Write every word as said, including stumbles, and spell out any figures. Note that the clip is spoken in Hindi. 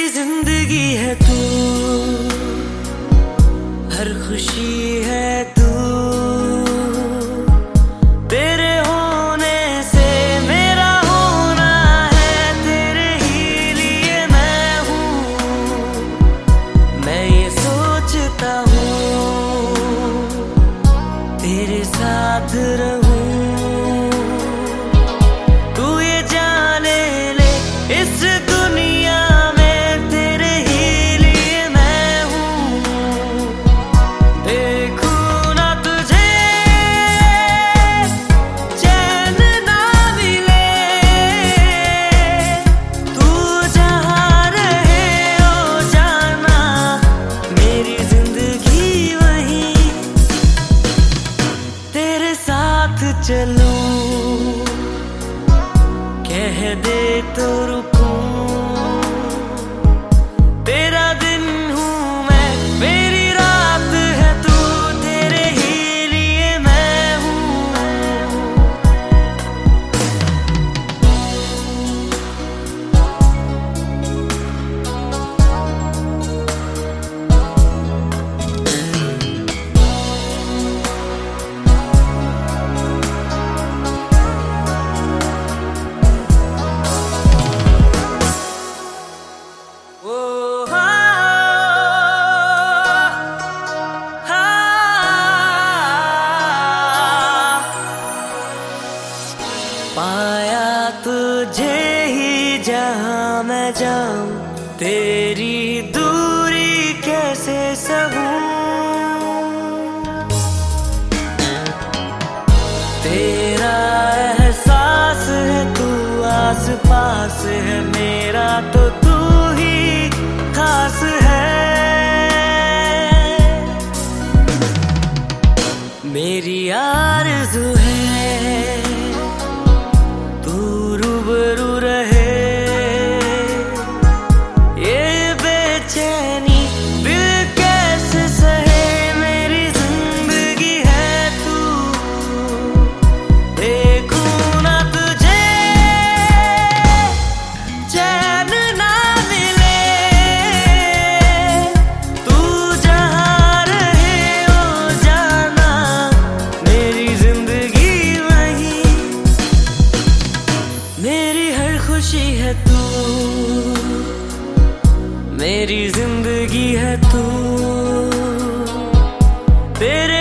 जिंदगी है तू, हर खुशी है तू। तेरे होने से मेरा होना है, तेरे ही लिए मैं हूँ। मैं ये सोचता हूँ तेरे साथ रहूं। तू ये जाने ले इस दुनिया में तेरे ही लिए मैं हूँ। देखूं ना तुझे चैन ना मिले, तू जहाँ रहे ओ जाना, मेरी जिंदगी वहीं तेरे साथ चलूं। कह दे तो रुकूं, तेरा दिन हूँ मैं, मेरी रात है तू, तेरे ही लिए मैं हूँ। ओ हाँ, हाँ, पाया तुझे ही जहाँ मैं जाऊं, तेरी दूरी कैसे सहूं। तेरा एहसास है तू आस पास है, मेरा तो तू ही खास है। मेरी आरज़ू है तू रूबरू रहे, ये बेचैनी दिल कैसे सहे। मेरी जिंदगी है तू, देखूं ना तुझे चैन ना मिले, तू जहाँ रहे ओ जाना, मेरी जिंदगी वहीं। मेरी हर खुशी है तू, मेरी जिंदगी है तू। तेरे